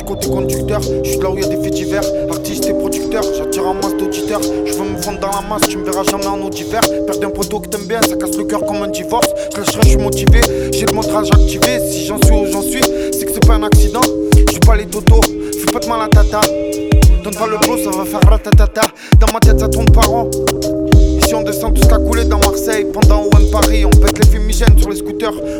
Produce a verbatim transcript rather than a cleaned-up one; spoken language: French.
du côté conducteur. Je suis là où y a des faits divers, artistes et producteurs. J'attire un masse d'auditeurs. Je veux me fondre dans la masse, tu me verras jamais en eau d'hiver. Perdre un poteau que t'aimes bien, ça casse le cœur comme un divorce. Clasherai, je suis motivé, j'ai le montrage activé. Si j'en suis où j'en suis, c'est que c'est pas un accident. Je pas les totos, fais pas de mal à tata. Donne pas le beau, ça va faire ratatata. Dans ma tête ça tourne par an. Ici on descend tout ce qu'a coulé dans Marseille. Pendant O M Paris, on pète les fumigènes sur les scooters.